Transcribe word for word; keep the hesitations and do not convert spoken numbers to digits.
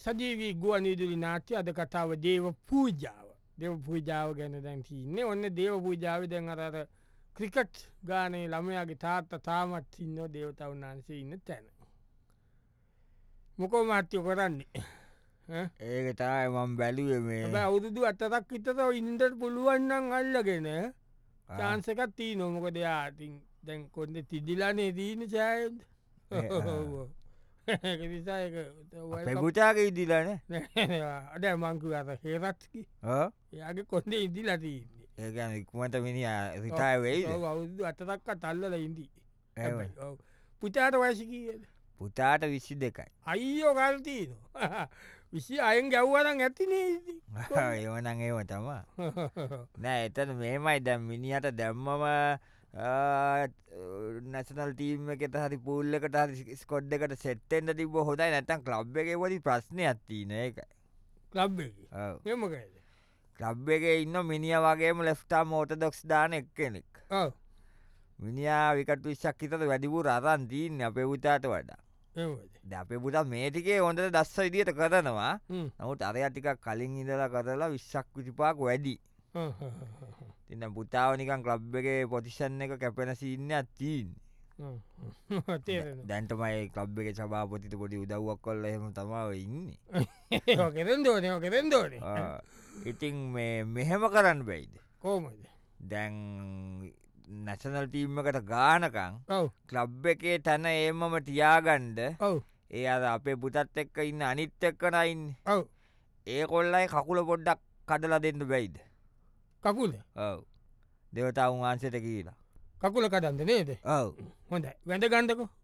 සජීවී ගුවන්විදුලි නාට්‍ය අද කතාව දේව පූජාව. දේව පූජාව ගැන දැන් තියන්නේ ඔන්න දේව පූජාව දැන් අර අර ක්‍රිකට් ගානේ ළමයාගේ තාත්තා තාමත් ඉන්නවා දේවතාවුන් වහන්සේ ඉන්න තැන. මොකෝ මහත්තයෝ කරන්නේ? ඈ? ඒක තමයි මම බැලුවේ මේ හැබැයි අවුරුදු අටක් විතර ඉන්නට පුළුවන් නම් අල්ලගෙන chance එකක් තියෙනවා. මොකද එයා ඉතින් දැන් කොණ්ඩේ තිදිලානේ තියෙන්නේ සෑහෙන්න. ඔව් ඔව්. ඒක නිසා ඒක අපේ පුතාගේ ඉදිලානේ. අද මං කිව්වා අර හේරත්කි. ඔව්. එයාගේ කොණ්ඩේ ඉදිලා තියෙන්නේ. ඒ කියන්නේ ඉක්මනට මිනිහා රිටයර් වෙයිද? ඔව් අවුරුදු අටක්වත් අල්ලලා ඉඳී. එහෙමයි. හැබැයි ඔව්. පුතාට වයස කීයද? පුතාට විසි දෙකයි. අයියෝ කල් තියෙනවා. විසි අයෙන් ගැව්වා නම් ඇතිනේ ඉතින්. ඒව නම් ඒව තමයි. නෑ එතන මේමයි දැන් මිනිහට දැම්මම නැෂනල් ටීම් එකට හරි පූල් එකට හරි ස්කොඩ් එකට සෙට් වෙන්න තිබ්බ හොඳයි. නැත්නම් ක්ලබ් එකේ පොඩි ප්‍රශ්නයක් තියෙන ඒකයි. ක්ලබ් එකේ. ඔව්. ඒ මොකද? ක්ලබ් එකේ ඉන්න මිනිහා වගේම ලෙෆ්ට් ආම් ඕර්තොඩොක්ස් දාන එක්කෙනෙක්. ඔව්. මිනිහා විකට් විස්සක් විතර වැඩිපුර අරන් තින්නේ අපේ පුතාට වඩා. එහෙමද? දැන් අපේ පුතා මේ ටිකේ හොඳට දස්ස විදියට කරනවා. හ්ම්. නමුත් අරයා ටිකක් කලින් ඉඳලා කරලා විස්සක් විසිපහක් වැඩි. හ්ම් හ්ම් හ්ම්. ඉතින් දැන් පුතාව නිකන් ක්ලබ් එකේ පොසිෂන් එක කැපෙන සීන් එකක් තියෙන්නේ. හ්ම්. තේරෙනවා. දැන් තමයි ක්ලබ් එකේ සභාපතිට පොඩි උදව්වක් කරලා එහෙම තමයි ඉන්නේ. ඒක කෙරෙන්න ඕනේ. ඒක කෙරෙන්න ඕනේ. ආ. ඉතින් මේ මෙහෙම කරන්න බෑයිද? කොහොමද? දැන් නැෂනල් ටීම් එකට ගානකම් ඔව්. ක්ලබ් එකේ තන ඒමම තියාගන්න ඔව්. ඒ අර අපේ පුතත් එක්ක ඉන්න අනිත් එක්කන ඉන්නේ. ඔව්. ඒ කොල්ලයි කකුල පොඩ්ඩක් කඩලා දෙන්න බැයිද? කකුල. ඔව්. දේවතාවුන් වහන්සේට කියලා. කකුල කඩන්න නේද? ඔව්. හොඳයි. වැඳ ගන්නකෝ.